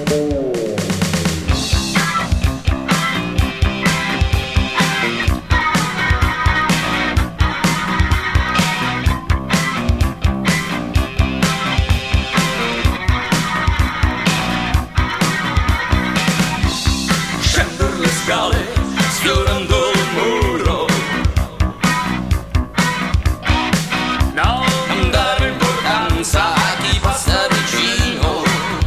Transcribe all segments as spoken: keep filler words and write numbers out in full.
Sfiorando il muro, no, non dare importanza a chi passa vicino,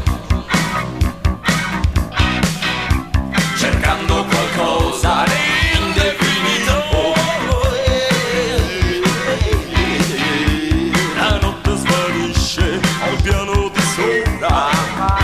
cercando qualcosa di indefinito. La notte svanisce al piano di sopra.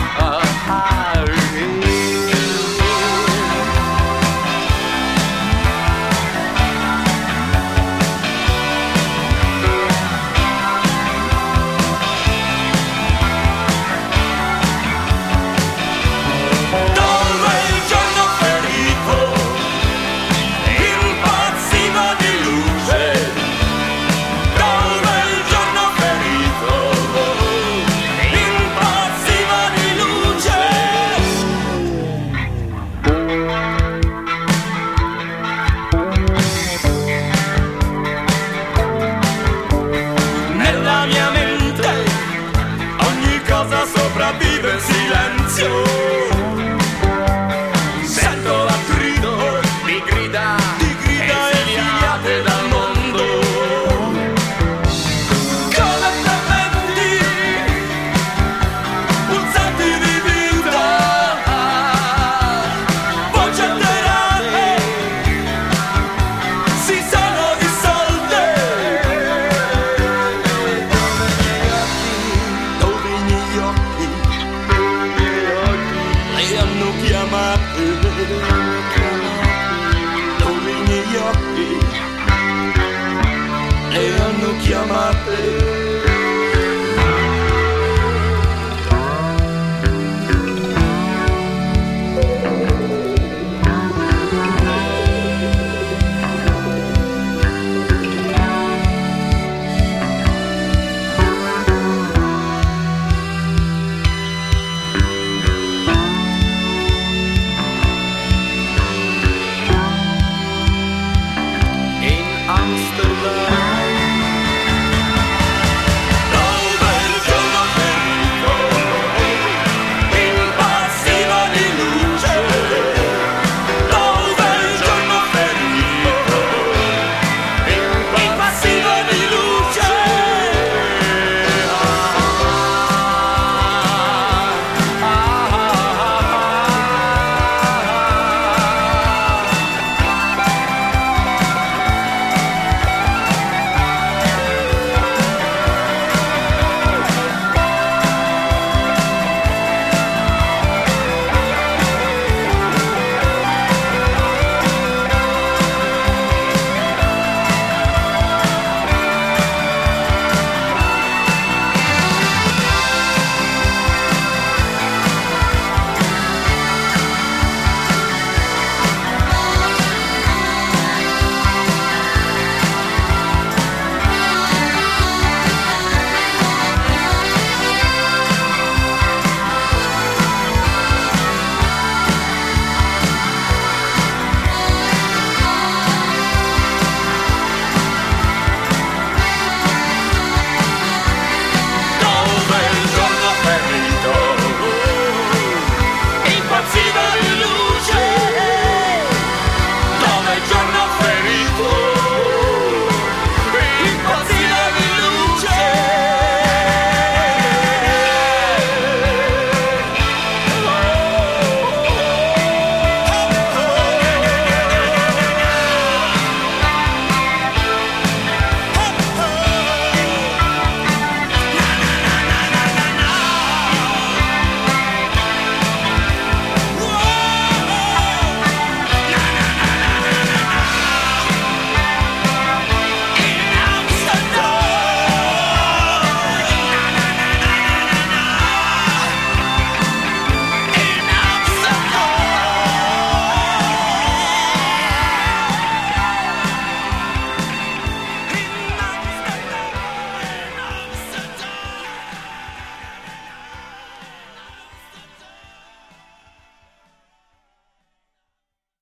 Sopravvive in silenzio, sento l'attrito di grida, di grida esiliate dal mondo, come frammenti, pulsanti di vita, voci alterate, si sono dissolte. Dove negli occhi le hanno chiamate, dove negli occhi le hanno chiamate.